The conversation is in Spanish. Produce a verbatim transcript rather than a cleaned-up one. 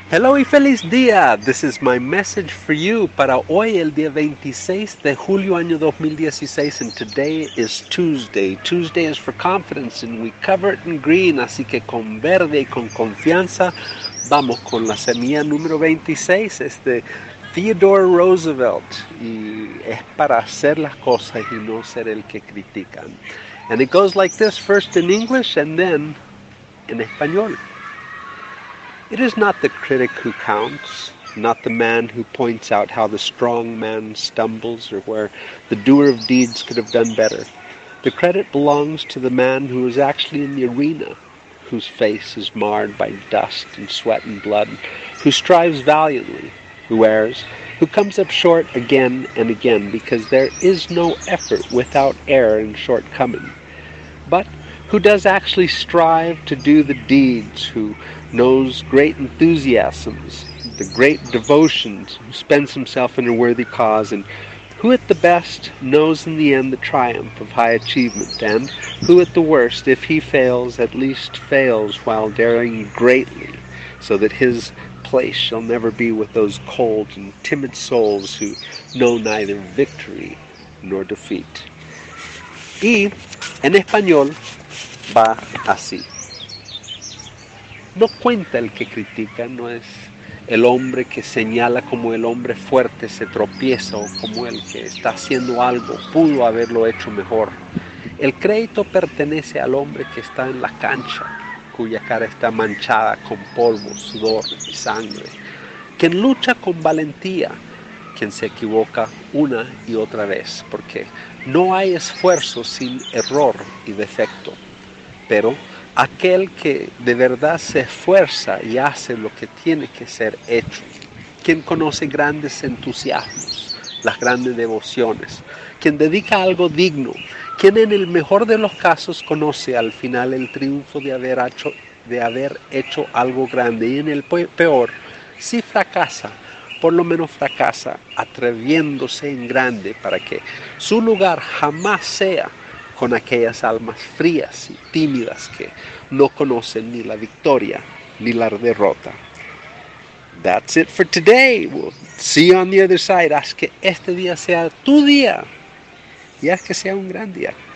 Hello y feliz día. This is my message for you para hoy, el día veintiséis de julio, año dos mil dieciséis, and today is Tuesday. Tuesday is for confidence and we cover it in green, así que con verde y con confianza vamos con la semilla número veintiséis. Es de Theodore Roosevelt y es para hacer las cosas y no ser el que critican. And it goes like this, first in English and then in español. It is not the critic who counts, not the man who points out how the strong man stumbles or where the doer of deeds could have done better. The credit belongs to the man who is actually in the arena, whose face is marred by dust and sweat and blood, who strives valiantly, who errs, who comes up short again and again, because there is no effort without error and shortcoming. But who does actually strive to do the deeds, who knows great enthusiasms, the great devotions, who spends himself in a worthy cause, and who at the best knows in the end the triumph of high achievement, and who at the worst, if he fails, at least fails while daring greatly, so that his place shall never be with those cold and timid souls who know neither victory nor defeat. Y en español va así. No cuenta el que critica, no es el hombre que señala como el hombre fuerte se tropieza o como el que está haciendo algo pudo haberlo hecho mejor. El crédito pertenece al hombre que está en la cancha, cuya cara está manchada con polvo, sudor y sangre, quien lucha con valentía, quien se equivoca una y otra vez, porque no hay esfuerzo sin error y defecto. Pero aquel que de verdad se esfuerza y hace lo que tiene que ser hecho, quien conoce grandes entusiasmos, las grandes devociones, quien dedica algo digno, quien en el mejor de los casos conoce al final el triunfo de haber hecho, de haber hecho algo grande, y en el peor, si fracasa, por lo menos fracasa atreviéndose en grande para que su lugar jamás sea con aquellas almas frías y tímidas que no conocen ni la victoria ni la derrota. That's it for today. We'll see you on the other side. Haz que este día sea tu día y haz que sea un gran día.